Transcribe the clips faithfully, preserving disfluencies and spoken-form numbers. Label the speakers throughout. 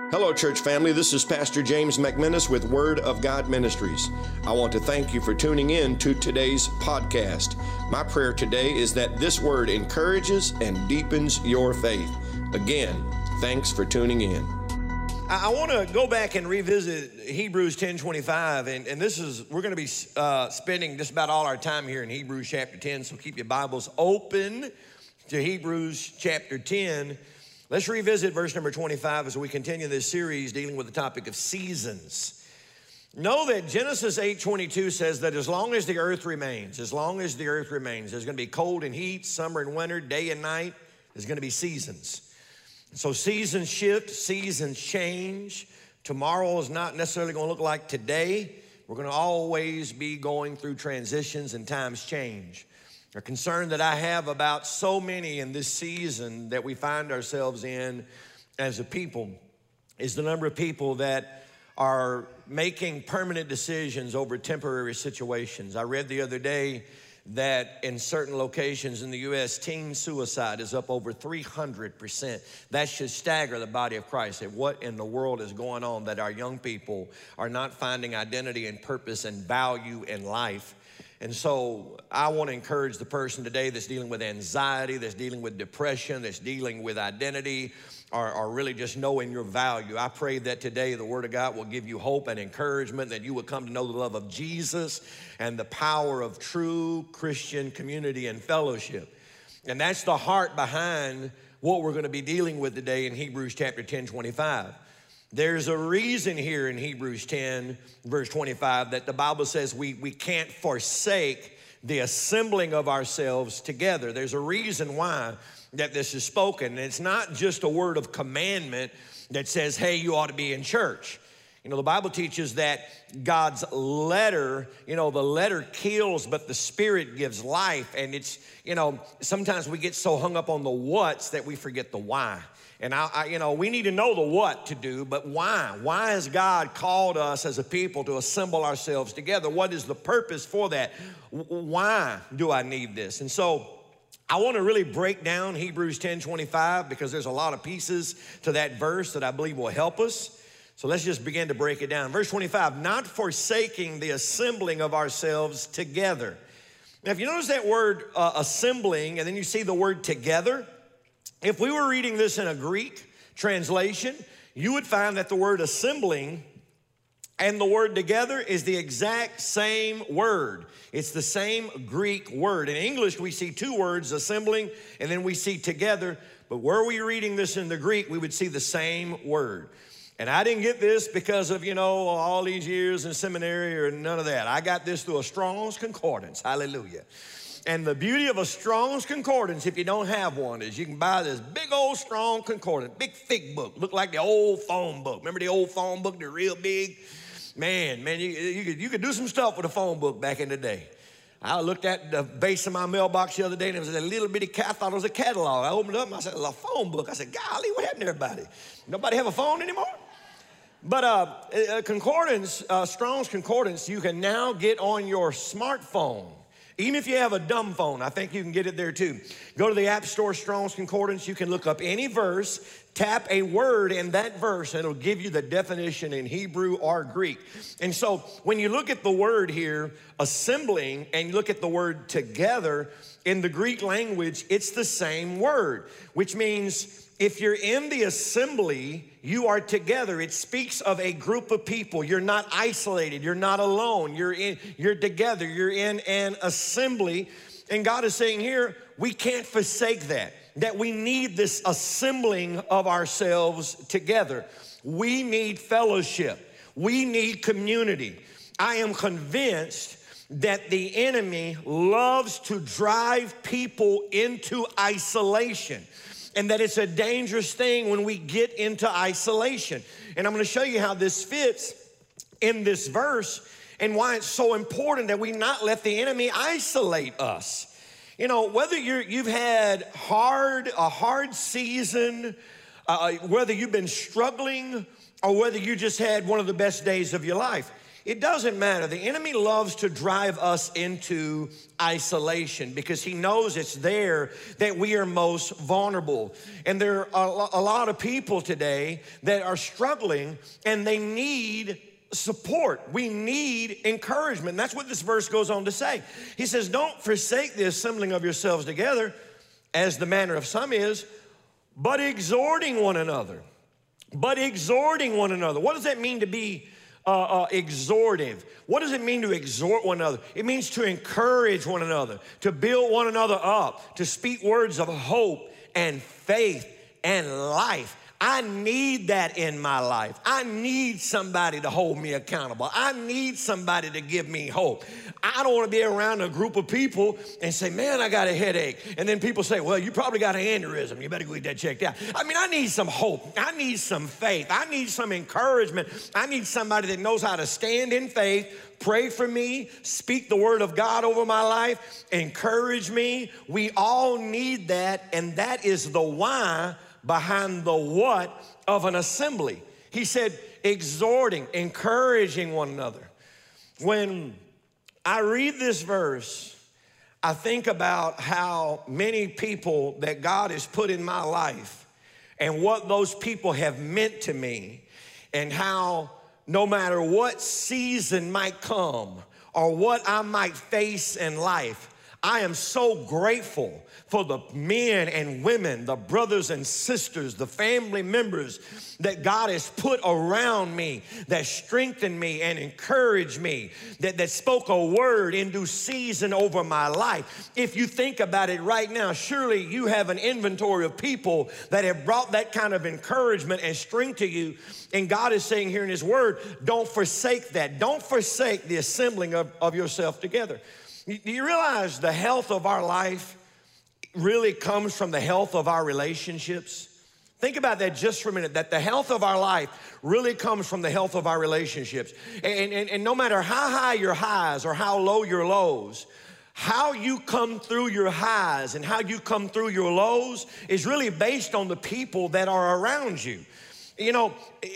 Speaker 1: Hello, church family. This is Pastor James McMinnis with Word of God Ministries. I want to thank you for tuning in to today's podcast. My prayer today is that this word encourages and deepens your faith. Again, thanks for tuning in.
Speaker 2: I want to go back and revisit Hebrews ten twenty-five, and, and this is, we're going to be uh, spending just about all our time here in Hebrews chapter ten, so keep your Bibles open to Hebrews chapter ten. Let's revisit verse number twenty-five as we continue this series dealing with the topic of seasons. Know that Genesis eight twenty-two says that as long as the earth remains, as long as the earth remains, there's going to be cold and heat, summer and winter, day and night. There's going to be seasons. So seasons shift, seasons change. Tomorrow is not necessarily going to look like today. We're going to always be going through transitions and times change. A concern that I have about so many in this season that we find ourselves in as a people is the number of people that are making permanent decisions over temporary situations. I read the other day that in certain locations in the U S, teen suicide is up over three hundred percent. That should stagger the body of Christ at what in the world is going on that our young people are not finding identity and purpose and value in life. And so I want to encourage the person today that's dealing with anxiety, that's dealing with depression, that's dealing with identity, or, or really just knowing your value. I pray that today the Word of God will give you hope and encouragement, that you will come to know the love of Jesus and the power of true Christian community and fellowship. And that's the heart behind what we're going to be dealing with today in Hebrews chapter ten twenty-five. There's a reason here in Hebrews ten, verse twenty-five, that the Bible says we, we can't forsake the assembling of ourselves together. There's a reason why that this is spoken. And it's not just a word of commandment that says, hey, you ought to be in church. You know, the Bible teaches that God's letter, you know, the letter kills, but the Spirit gives life. And it's, you know, sometimes we get so hung up on the what's that we forget the why. And, I, I, you know, we need to know the what to do, but why? Why has God called us as a people to assemble ourselves together? What is the purpose for that? Why do I need this? And so I want to really break down Hebrews ten twenty-five because there's a lot of pieces to that verse that I believe will help us. So let's just begin to break it down. Verse twenty-five, not forsaking the assembling of ourselves together. Now, if you notice that word uh, assembling, and then you see the word together, if we were reading this in a Greek translation, you would find that the word assembling and the word together is the exact same word. It's the same Greek word. In English, we see two words, assembling, and then we see together. But were we reading this in the Greek, we would see the same word. And I didn't get this because of, you know, all these years in seminary or none of that. I got this through a Strong's Concordance. Hallelujah. And the beauty of a Strong's Concordance, if you don't have one, is you can buy this big old Strong Concordance, big thick book, look like the old phone book. Remember the old phone book, they're real big? Man, man, you, you, could, you could do some stuff with a phone book back in the day. I looked at the base of my mailbox the other day, and it was a little bitty cat. I thought it was a catalog. I opened it up, and I said, a phone book. I said, golly, what happened to everybody? Nobody have a phone anymore? But uh, a concordance, uh, Strong's Concordance, you can now get on your smartphone. Even if you have a dumb phone, I think you can get it there too. Go to the App Store, Strong's Concordance. You can look up any verse, tap a word in that verse, and it'll give you the definition in Hebrew or Greek. And so when you look at the word here, assembling, and you look at the word together, in the Greek language, it's the same word, which means if you're in the assembly, you are together. It speaks of a group of people. You're not isolated. You're not alone. You're in, you're together. You're in an assembly. And God is saying here, we can't forsake that, that we need this assembling of ourselves together. We need fellowship. We need community. I am convinced that the enemy loves to drive people into isolation, and that it's a dangerous thing when we get into isolation. And I'm going to show you how this fits in this verse and why it's so important that we not let the enemy isolate us. You know, whether you're, you've had hard, a hard season, uh, whether you've been struggling, or whether you just had one of the best days of your life, It doesn't matter. The enemy loves to drive us into isolation because he knows it's there that we are most vulnerable. And there are a lot of people today that are struggling and they need support. We need encouragement. And that's what this verse goes on to say. He says, don't forsake the assembling of yourselves together, as the manner of some is, but exhorting one another. But exhorting one another. What does that mean to be Uh, uh, exhortive? What does it mean to exhort one another? It means to encourage one another, to build one another up, to speak words of hope and faith and life. I need that in my life. I need somebody to hold me accountable. I need somebody to give me hope. I don't want to be around a group of people and say, man, I got a headache. And then people say, well, you probably got an aneurysm. You better go get that checked out. I mean, I need some hope. I need some faith. I need some encouragement. I need somebody that knows how to stand in faith, pray for me, speak the word of God over my life, encourage me. We all need that, and that is the why behind the what of an assembly. He said, exhorting, encouraging one another. When I read this verse, I think about how many people that God has put in my life and what those people have meant to me, and how no matter what season might come or what I might face in life, I am so grateful for the men and women, the brothers and sisters, the family members that God has put around me, that strengthened me and encouraged me, that, that spoke a word in due season over my life. If you think about it right now, surely you have an inventory of people that have brought that kind of encouragement and strength to you. And God is saying here in his word, don't forsake that. Don't forsake the assembling of, of yourself together. Do you realize the health of our life really comes from the health of our relationships? Think about that just for a minute, that the health of our life really comes from the health of our relationships. And, and, and no matter how high your highs or how low your lows, how you come through your highs and how you come through your lows is really based on the people that are around you. You know,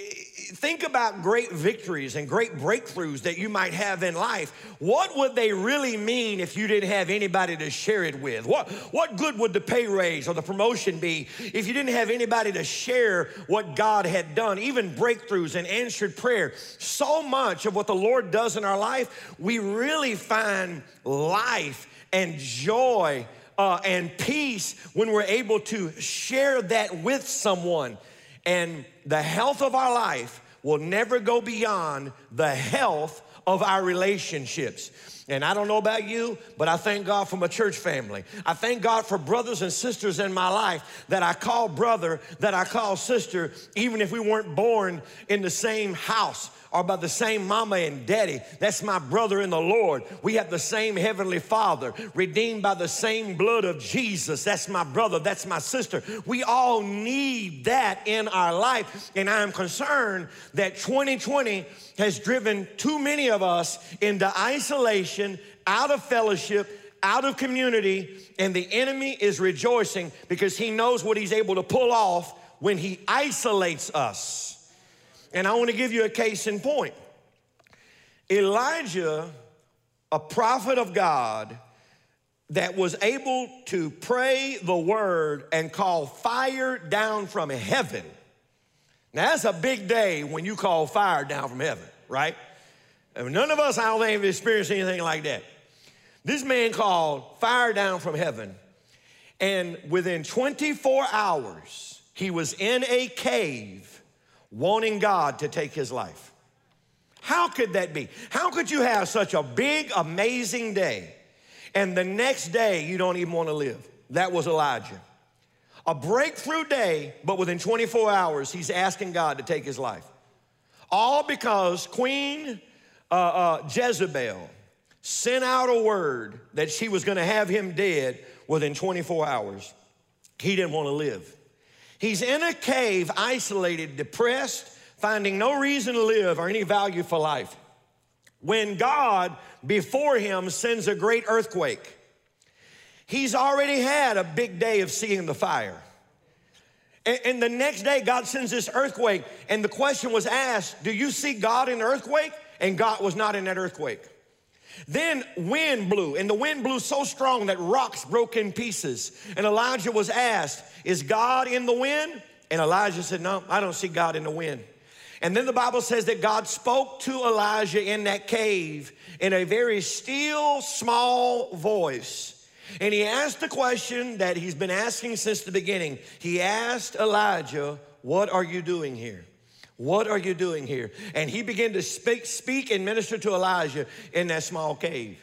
Speaker 2: think about great victories and great breakthroughs that you might have in life. What would they really mean if you didn't have anybody to share it with? What, what good would the pay raise or the promotion be if you didn't have anybody to share what God had done? Even breakthroughs and answered prayer. So much of what the Lord does in our life, we really find life and joy uh, and peace when we're able to share that with someone. And the health of our life will never go beyond the health of our relationships. And I don't know about you, but I thank God for my church family. I thank God for brothers and sisters in my life that I call brother, that I call sister, even if we weren't born in the same house or by the same mama and daddy. That's my brother in the Lord. We have the same heavenly Father, redeemed by the same blood of Jesus. That's my brother, that's my sister. We all need that in our life. And I am concerned that twenty twenty has driven too many of us into isolation, out of fellowship, out of community, and the enemy is rejoicing because he knows what he's able to pull off when he isolates us. And I want to give you a case in point. Elijah, a prophet of God that was able to pray the word and call fire down from heaven. Now, that's a big day when you call fire down from heaven, right? I mean, none of us, I don't think, have experienced anything like that. This man called fire down from heaven, and within twenty-four hours, he was in a cave wanting God to take his life. How could that be? How could you have such a big, amazing day, and the next day you don't even want to live? That was Elijah. A breakthrough day, but within twenty-four hours, he's asking God to take his life. All because Queen uh, uh, Jezebel sent out a word that she was going to have him dead within twenty-four hours. He didn't want to live. He's in a cave, isolated, depressed, finding no reason to live or any value for life, when God, before him, sends a great earthquake. He's already had a big day of seeing the fire. And, and the next day, God sends this earthquake, and the question was asked, do you see God in the earthquake? and God was not in that earthquake. Then wind blew, and the wind blew so strong that rocks broke in pieces. And Elijah was asked, is God in the wind? And Elijah said, no, I don't see God in the wind. And then the Bible says that God spoke to Elijah in that cave in a very still, small voice. And he asked the question that he's been asking since the beginning. He asked Elijah, what are you doing here? What are you doing here? And he began to speak, speak and minister to Elijah in that small cave.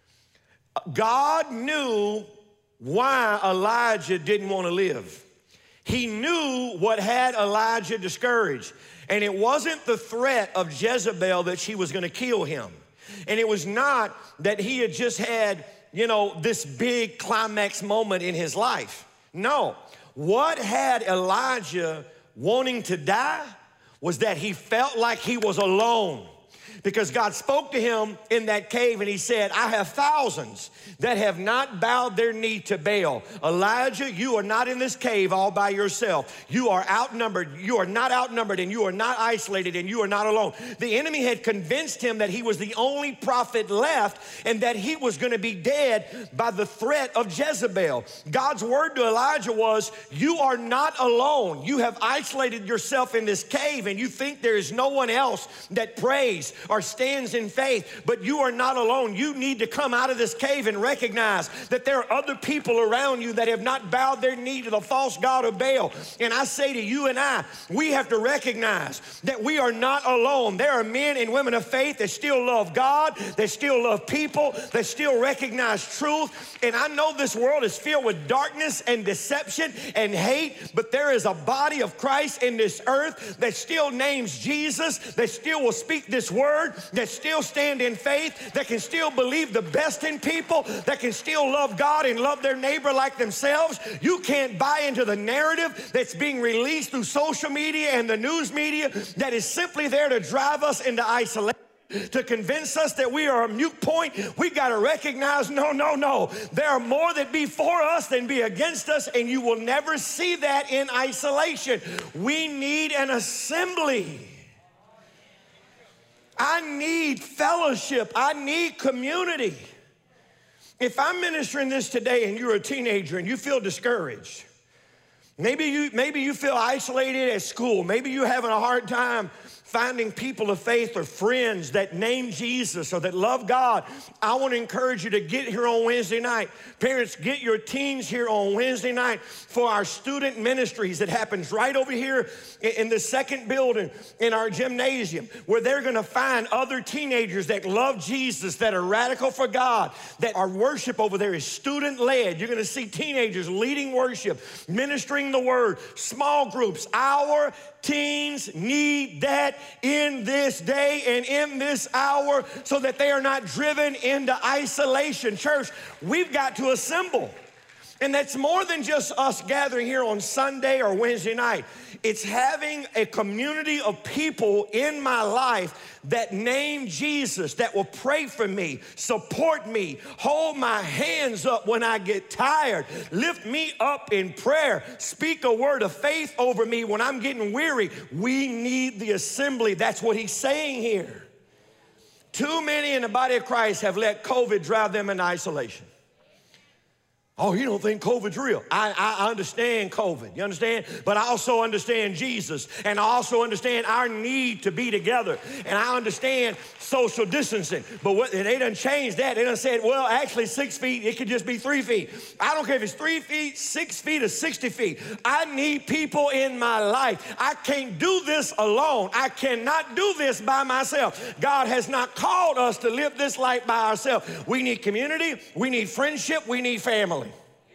Speaker 2: God knew why Elijah didn't want to live. He knew what had Elijah discouraged. And it wasn't the threat of Jezebel that she was going to kill him. And it was not that he had just had, you know, this big climax moment in his life. No. What had Elijah wanting to die was that he felt like he was alone, because God spoke to him in that cave and he said, I have thousands that have not bowed their knee to Baal. Elijah, you are not in this cave all by yourself. You are outnumbered. You are not outnumbered, and you are not isolated, and you are not alone. The enemy had convinced him that he was the only prophet left and that he was going to be dead by the threat of Jezebel. God's word to Elijah was, you are not alone. You have isolated yourself in this cave and you think there is no one else that prays or stands in faith, but you are not alone. You need to come out of this cave and recognize that there are other people around you that have not bowed their knee to the false god of Baal. And I say to you and I, we have to recognize that we are not alone. There are men and women of faith that still love God, that still love people, that still recognize truth. And I know this world is filled with darkness and deception and hate, but there is a body of Christ in this earth that still names Jesus, that still will speak this word, that still stand in faith, that can still believe the best in people, that can still love God and love their neighbor like themselves. You can't buy into the narrative that's being released through social media and the news media that is simply there to drive us into isolation, to convince us that we are a mute point. We got to recognize, no, no, no. There are more that be for us than be against us, and you will never see that in isolation. We need an assembly. I need fellowship. I need community. If I'm ministering this today and you're a teenager and you feel discouraged, maybe you, maybe you feel isolated at school, maybe you're having a hard time finding people of faith or friends that name Jesus or that love God, I want to encourage you to get here on Wednesday night. Parents, get your teens here on Wednesday night for our student ministries that happens right over here in the second building in our gymnasium, where they're going to find other teenagers that love Jesus, that are radical for God, that our worship over there is student-led. You're going to see teenagers leading worship, ministering the word, small groups. Our teens need that in this day and in this hour so that they are not driven into isolation. Church, we've got to assemble. And that's more than just us gathering here on Sunday or Wednesday night. It's having a community of people in my life that name Jesus, that will pray for me, support me, hold my hands up when I get tired, lift me up in prayer, speak a word of faith over me when I'm getting weary. We need the assembly. That's what he's saying here. Too many in the body of Christ have let COVID drive them into isolation. Oh, you don't think COVID's real? I, I understand COVID, you understand? But I also understand Jesus, and I also understand our need to be together, and I understand social distancing. But what, they done changed that. They done said, well, actually six feet, it could just be three feet. I don't care if it's three feet, six feet, or sixty feet. I need people in my life. I can't do this alone. I cannot do this by myself. God has not called us to live this life by ourselves. We need community, we need friendship, we need family.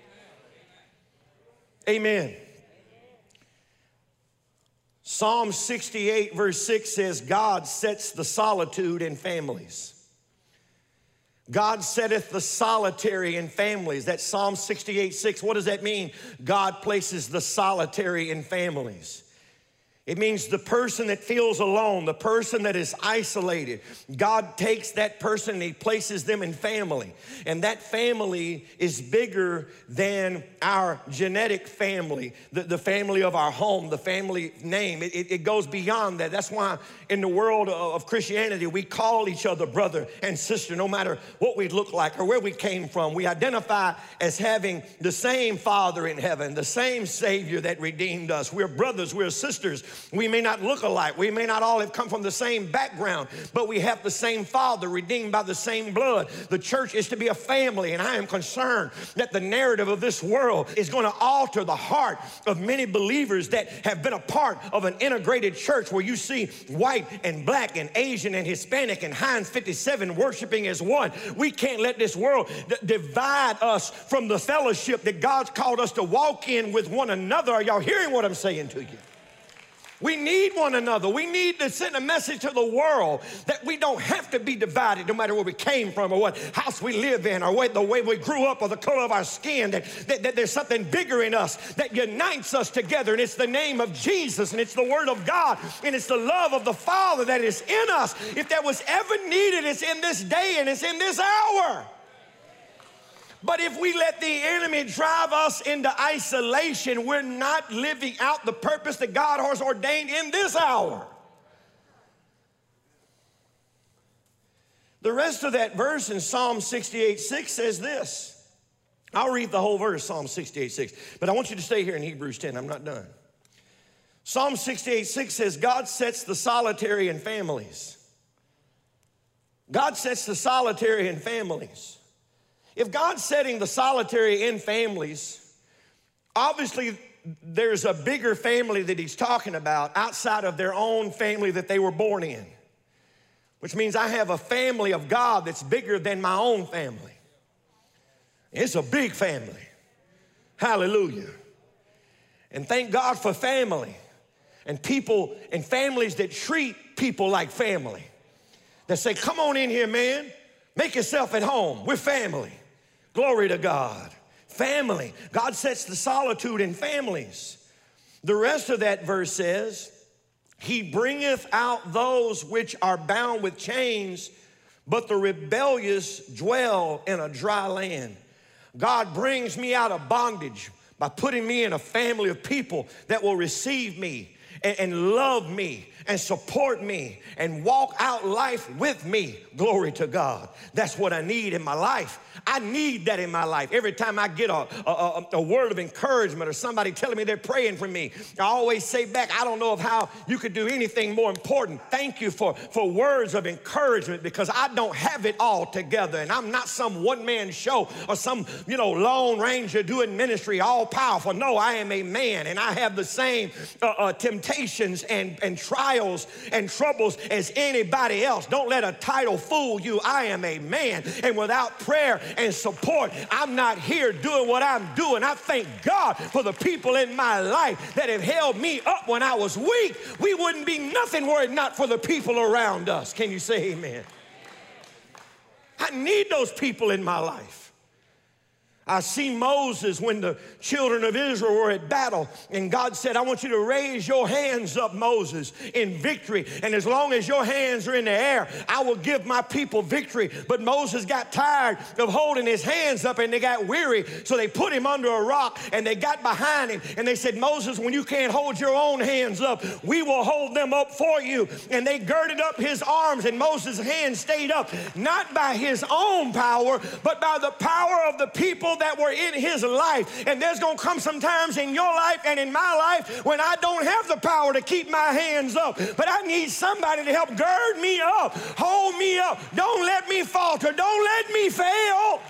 Speaker 2: Amen. Psalm sixty-eight verse six says, God sets the solitude in families. God setteth the solitary in families. That's Psalm sixty-eight six. What does that mean? God places the solitary in families. It means the person that feels alone, the person that is isolated. God takes that person and he places them in family. And that family is bigger than our genetic family, the, the family of our home, the family name. It, it, it goes beyond that. That's why in the world of Christianity, we call each other brother and sister, no matter what we look like or where we came from. We identify as having the same Father in heaven, the same Savior that redeemed us. We're brothers, we're sisters. We may not look alike. We may not all have come from the same background, but we have the same Father, redeemed by the same blood. The church is to be a family, and I am concerned that the narrative of this world is going to alter the heart of many believers that have been a part of an integrated church where you see white and black and Asian and Hispanic and Heinz fifty-seven worshiping as one. We can't let this world d- divide us from the fellowship that God's called us to walk in with one another. Are y'all hearing what I'm saying to you? We need one another. We need to send a message to the world that we don't have to be divided no matter where we came from or what house we live in or what, the way we grew up or the color of our skin, that, that, that there's something bigger in us that unites us together, and it's the name of Jesus, and it's the Word of God, and it's the love of the Father that is in us. If that was ever needed, it's in this day and it's in this hour. But if we let the enemy drive us into isolation, we're not living out the purpose that God has ordained in this hour. The rest of that verse in Psalm sixty-eight six says this. I'll read the whole verse, Psalm sixty-eight six, but I want you to stay here in Hebrews ten. I'm not done. Psalm sixty-eight six says, God sets the solitary in families. God sets the solitary in families. If God's setting the solitary in families, obviously there's a bigger family that he's talking about outside of their own family that they were born in, which means I have a family of God that's bigger than my own family. It's a big family. Hallelujah. And thank God for family and people and families that treat people like family, that say, come on in here, man. Make yourself at home. We're family. Glory to God. Family. God sets the solitude in families. The rest of that verse says, he bringeth out those which are bound with chains, but the rebellious dwell in a dry land. God brings me out of bondage by putting me in a family of people that will receive me and, and love me and support me and walk out life with me. Glory to God. That's what I need in my life. I need that in my life. Every time I get a, a, a word of encouragement or somebody telling me they're praying for me, I always say back, I don't know of how you could do anything more important. Thank you for, for words of encouragement, because I don't have it all together, and I'm not some one-man show or some, you know, lone ranger doing ministry, all powerful. No, I am a man, and I have the same uh, uh, temptations and, and trials and troubles as anybody else. Don't let a title fool you. I am a man, and without prayer and support, I'm not here doing what I'm doing. I thank God for the people in my life that have held me up when I was weak. We wouldn't be nothing were it not for the people around us. Can you say amen? I need those people in my life. I see Moses when the children of Israel were at battle, and God said, I want you to raise your hands up, Moses, in victory. And as long as your hands are in the air, I will give my people victory. But Moses got tired of holding his hands up, and they got weary. So they put him under a rock, and they got behind him, and they said, Moses, when you can't hold your own hands up, we will hold them up for you. And they girded up his arms, and Moses' hands stayed up, not by his own power, but by the power of the people that were in his life. And there's going to come some times in your life and in my life when I don't have the power to keep my hands up, but I need somebody to help gird me up, hold me up. Don't let me falter. Don't let me fail.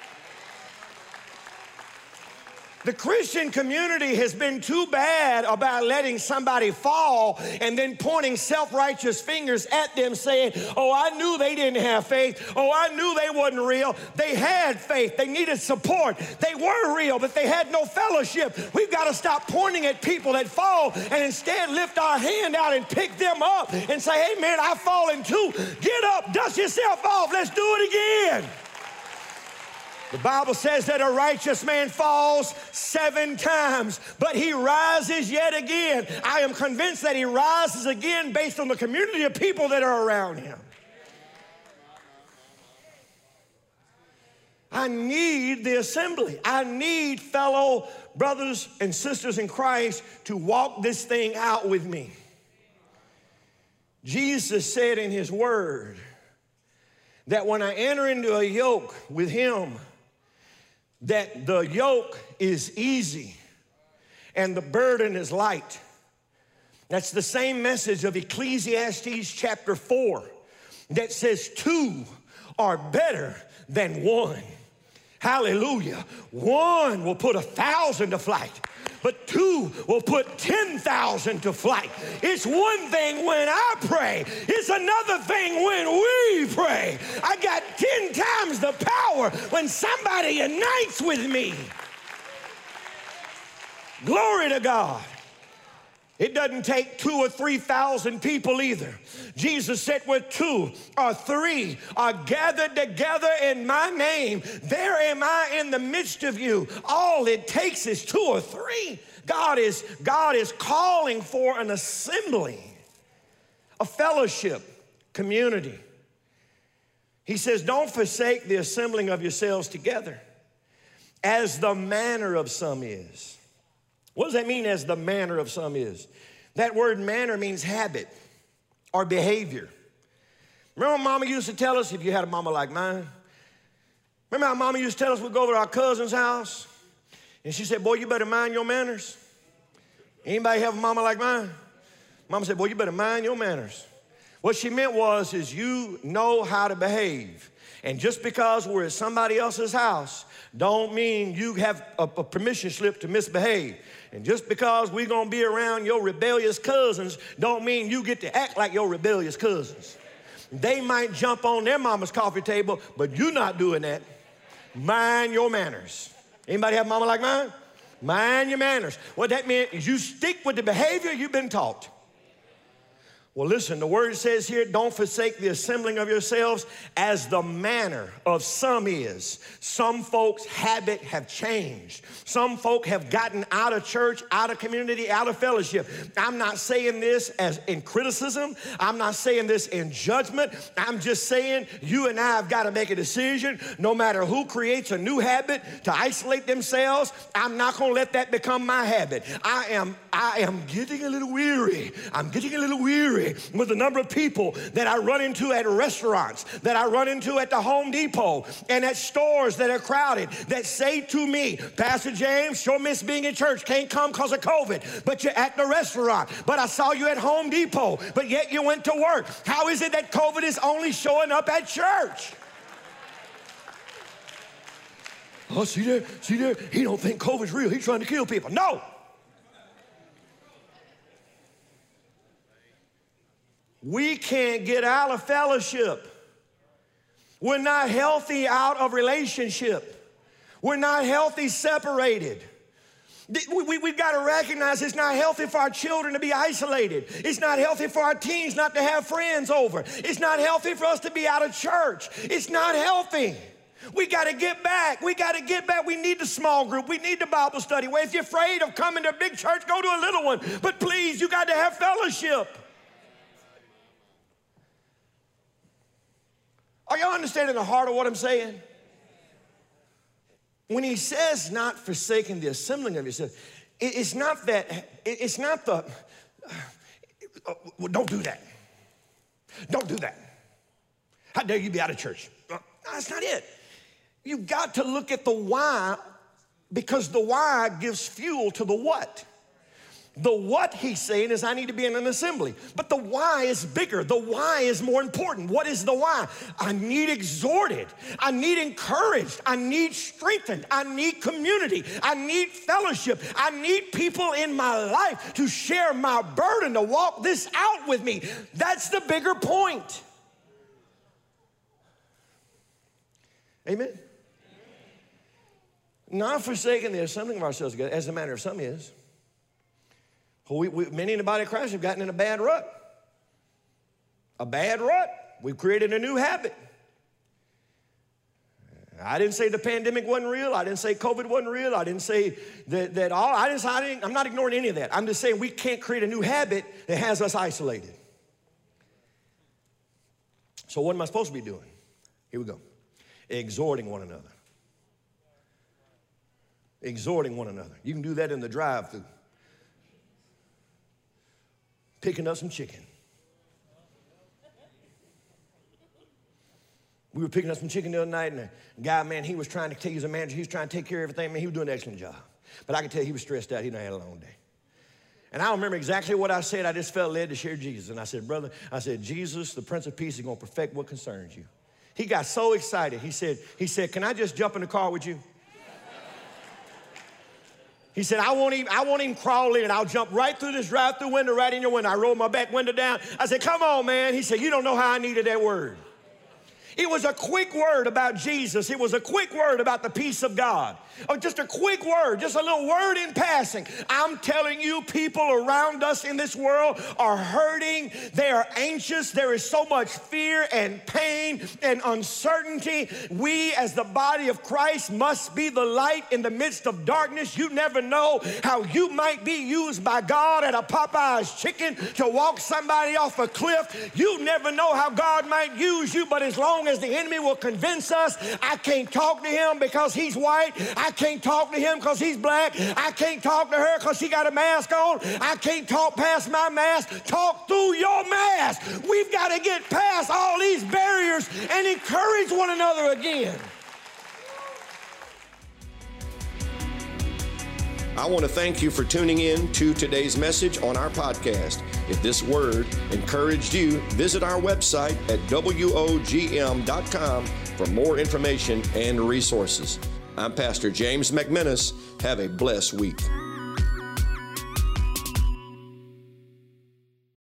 Speaker 2: The Christian community has been too bad about letting somebody fall and then pointing self-righteous fingers at them saying, oh, I knew they didn't have faith. Oh, I knew they wasn't real. They had faith. They needed support. They were real, but they had no fellowship. We've got to stop pointing at people that fall and instead lift our hand out and pick them up and say, hey, man, I've fallen too. Get up, dust yourself off. Let's do it again. The Bible says that a righteous man falls seven times, but he rises yet again. I am convinced that he rises again based on the community of people that are around him. I need the assembly. I need fellow brothers and sisters in Christ to walk this thing out with me. Jesus said in his word that when I enter into a yoke with him, that the yoke is easy and the burden is light. That's the same message of Ecclesiastes chapter four that says two are better than one. Hallelujah. One will put a thousand to flight, but two will put ten thousand to flight. It's one thing when I pray. It's another thing when we pray. I got ten times the power when somebody unites with me. Glory to God. It doesn't take two or three thousand people either. Jesus said, where two or three are gathered together in my name, there am I in the midst of you. All it takes is two or three. God is, God is calling for an assembly, a fellowship, community. He says, don't forsake the assembling of yourselves together, as the manner of some is. What does that mean, as the manner of some is? That word manner means habit or behavior. Remember when Mama used to tell us, if you had a mama like mine, remember how Mama used to tell us we'd go over to our cousin's house? And she said, boy, you better mind your manners. Anybody have a mama like mine? Mama said, boy, you better mind your manners. What she meant was, is you know how to behave. And just because we're at somebody else's house, don't mean you have a, a permission slip to misbehave. And just because we're gonna be around your rebellious cousins, don't mean you get to act like your rebellious cousins. They might jump on their mama's coffee table, but you're not doing that. Mind your manners. Anybody have a mama like mine? Mind your manners. What that means is you stick with the behavior you've been taught. Well, listen, the word says here, don't forsake the assembling of yourselves, as the manner of some is. Some folks' habit have changed. Some folk have gotten out of church, out of community, out of fellowship. I'm not saying this as in criticism. I'm not saying this in judgment. I'm just saying you and I have got to make a decision. No matter who creates a new habit to isolate themselves, I'm not going to let that become my habit. I am, I am getting a little weary. I'm getting a little weary with the number of people that I run into at restaurants, that I run into at the Home Depot, and at stores that are crowded, that say to me, Pastor James, sure miss being in church, can't come because of COVID, but you're at the restaurant, but I saw you at Home Depot, but yet you went to work. How is it that COVID is only showing up at church? Oh, see there, see there, he don't think COVID's real, he's trying to kill people. No. We can't get out of fellowship. We're not healthy out of relationship. We're not healthy separated. We, we, we've got to recognize it's not healthy for our children to be isolated. It's not healthy for our teens not to have friends over. It's not healthy for us to be out of church. It's not healthy. We got to get back. We got to get back. We need the small group. We need the Bible study. Well, if you're afraid of coming to a big church, go to a little one. But please, you got to have fellowship. Are y'all understanding the heart of what I'm saying? When he says not forsaking the assembling of yourself, it's not that, it's not the, uh, well, don't do that. Don't do that. How dare you be out of church? Uh, no, that's not it. You've got to look at the why, because the why gives fuel to the what. The what he's saying is I need to be in an assembly. But the why is bigger. The why is more important. What is the why? I need exhorted. I need encouraged. I need strengthened. I need community. I need fellowship. I need people in my life to share my burden, to walk this out with me. That's the bigger point. Amen? Not forsaking the assembling of ourselves together, as the manner of some is. We, we, many in the body of Christ have gotten in a bad rut. A bad rut. We've created a new habit. I didn't say the pandemic wasn't real. I didn't say COVID wasn't real. I didn't say that, that all, I didn't, I didn't, I'm not ignoring any of that. I'm just saying we can't create a new habit that has us isolated. So what am I supposed to be doing? Here we go. Exhorting one another. Exhorting one another. You can do that in the drive-thru. Picking up some chicken. We were picking up some chicken the other night, and the guy, man, he was trying to take, he was a manager, he was trying to take care of everything. Man, he was doing an excellent job. But I could tell he was stressed out. He done had a long day. And I don't remember exactly what I said. I just felt led to share Jesus. And I said, brother, I said, Jesus, the Prince of Peace, is going to perfect what concerns you. He got so excited. He said, he said, can I just jump in the car with you? He said, I won't even, I won't even crawl in. I'll jump right through this drive-through window, right in your window. I rolled my back window down. I said, come on, man. He said, you don't know how I needed that word. It was a quick word about Jesus. It was a quick word about the peace of God. Or just a quick word, just a little word in passing. I'm telling you, people around us in this world are hurting. They are anxious. There is so much fear and pain and uncertainty. We, as the body of Christ, must be the light in the midst of darkness. You never know how you might be used by God at a Popeye's chicken to walk somebody off a cliff. You never know how God might use you, but as long as the enemy will convince us, I can't talk to him because he's white. I can't talk to him because he's black. I can't talk to her because she got a mask on. I can't talk past my mask. Talk through your mask. We've got to get past all these barriers and encourage one another again.
Speaker 1: I want to thank you for tuning in to today's message on our podcast. If this word encouraged you, visit our website at W O G M dot com for more information and resources. I'm Pastor James McMinnis. Have a blessed week.